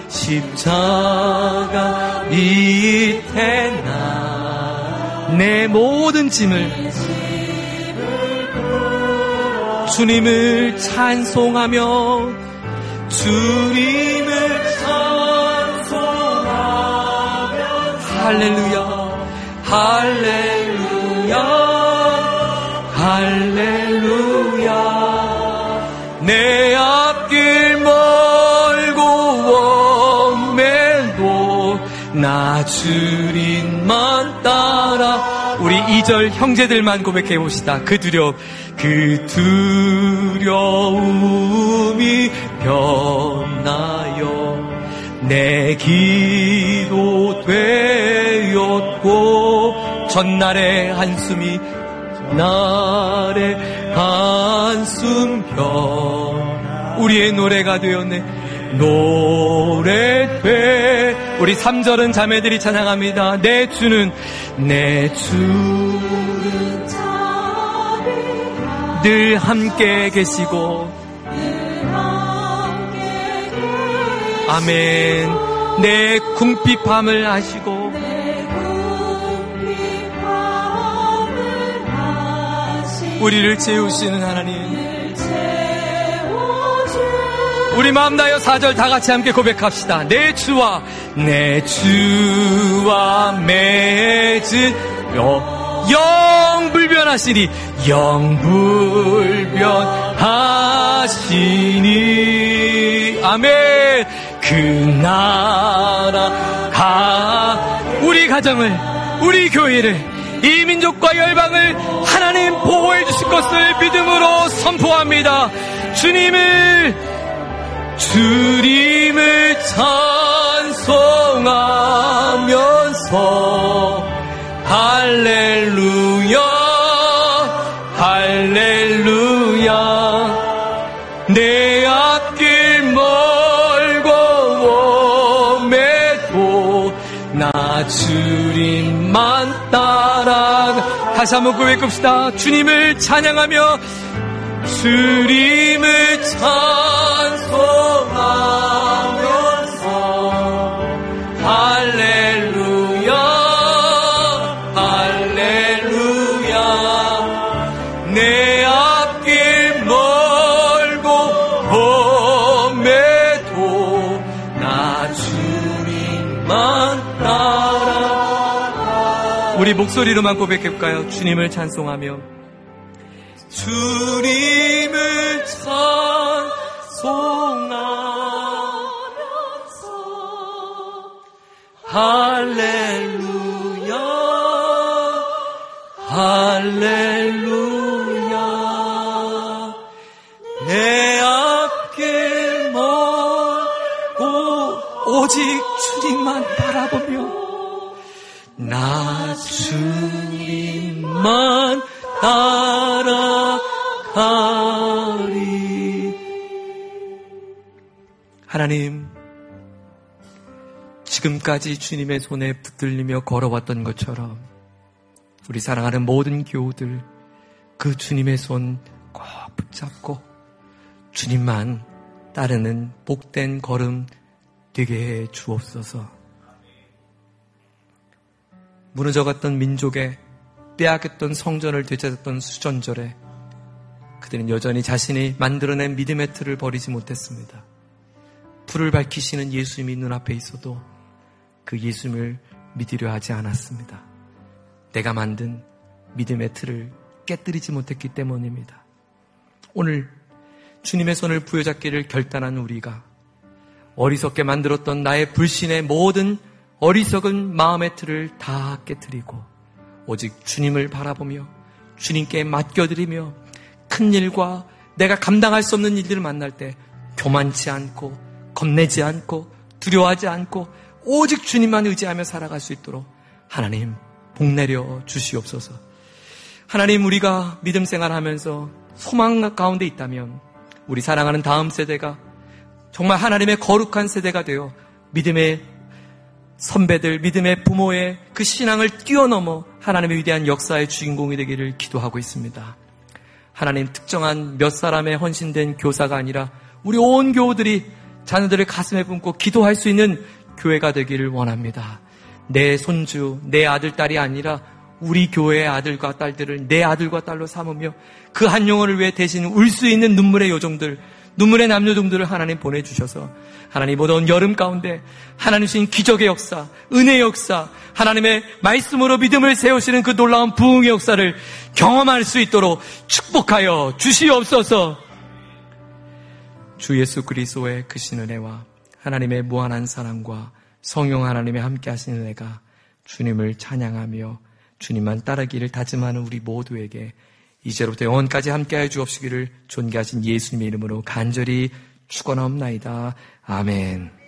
A: 십자가 밑에 나 내 모든 짐을 주님을 찬송하며, 주님을 찬송하며 할렐루야, 할렐루야, 할렐루야. 내 앞길 멀고 나 주님만 따라. 우리 이 절 형제들만 고백해 봅시다. 그 두려움, 그 두려움이 변하여 내 기도 되었고, 전날의 한숨이 날의 한숨 변 우리의 노래가 되었네. 노래 돼. 우리 삼 절은 자매들이 찬양합니다. 내 주는 내 주는 늘 함께 계시고. 아멘. 내 궁핍함을 아시고 우리를 채우시는 하나님. 우리 마음 다하여 사 절 다 같이 함께 고백합시다. 내 주와 내 주와 맺은 영불변하시니 영불변하시니. 아멘. 그 나라 가 우리 가정을, 우리 교회를, 이 민족과 열방을 하나님 보호해 주실 것을 믿음으로 선포합니다. 주님을 주님을 찬송하면서 할렐루야 할렐루야. 내 앞길 멀고 험해도 나 주님만 따라. 다시 한번 고백합시다. 주님을 찬양하며 주님을 찬송하면서 할렐루야 할렐루야. 내 앞길 멀고 험해도 나 주님만 따라. 우리 목소리로만 고백해볼까요? 주님을 찬송하며 주님을 찬송하면서 할렐루야 할렐루야. 내 앞길 멀고 오직 주님만 바라보며 나 주님만 따라가리. 하나님, 지금까지 주님의 손에 붙들리며 걸어왔던 것처럼 우리 사랑하는 모든 교우들 그 주님의 손 꼭 붙잡고 주님만 따르는 복된 걸음 되게 해 주옵소서. 무너져갔던 민족의 빼앗겼던 성전을 되찾았던 수전절에 그들은 여전히 자신이 만들어낸 믿음의 틀을 버리지 못했습니다. 불을 밝히시는 예수님이 눈앞에 있어도 그 예수님을 믿으려 하지 않았습니다. 내가 만든 믿음의 틀을 깨뜨리지 못했기 때문입니다. 오늘 주님의 손을 부여잡기를 결단한 우리가 어리석게 만들었던 나의 불신의 모든 어리석은 마음의 틀을 다 깨뜨리고 오직 주님을 바라보며 주님께 맡겨드리며 큰 일과 내가 감당할 수 없는 일들을 만날 때 교만치 않고 겁내지 않고 두려워하지 않고 오직 주님만 의지하며 살아갈 수 있도록 하나님 복내려 주시옵소서. 하나님, 우리가 믿음 생활하면서 소망 가운데 있다면 우리 사랑하는 다음 세대가 정말 하나님의 거룩한 세대가 되어 믿음의 선배들, 믿음의 부모의 그 신앙을 뛰어넘어 하나님의 위대한 역사의 주인공이 되기를 기도하고 있습니다. 하나님, 특정한 몇 사람의 헌신된 교사가 아니라 우리 온 교우들이 자녀들을 가슴에 품고 기도할 수 있는 교회가 되기를 원합니다. 내 손주, 내 아들, 딸이 아니라 우리 교회의 아들과 딸들을 내 아들과 딸로 삼으며 그 한 영혼을 위해 대신 울 수 있는 눈물의 요정들, 눈물의 남녀종들을 하나님 보내주셔서 하나님 모든 여름 가운데 하나님 주신 기적의 역사, 은혜의 역사, 하나님의 말씀으로 믿음을 세우시는 그 놀라운 부흥의 역사를 경험할 수 있도록 축복하여 주시옵소서. 주 예수 그리스도의 크신 은혜와 하나님의 무한한 사랑과
B: 성령 하나님이 함께 하시는 내가 주님을 찬양하며 주님만 따르기를 다짐하는 우리 모두에게 이제로부터 영원까지 함께하여 주옵시기를 존귀하신 예수님의 이름으로 간절히 축원하옵나이다. 아멘.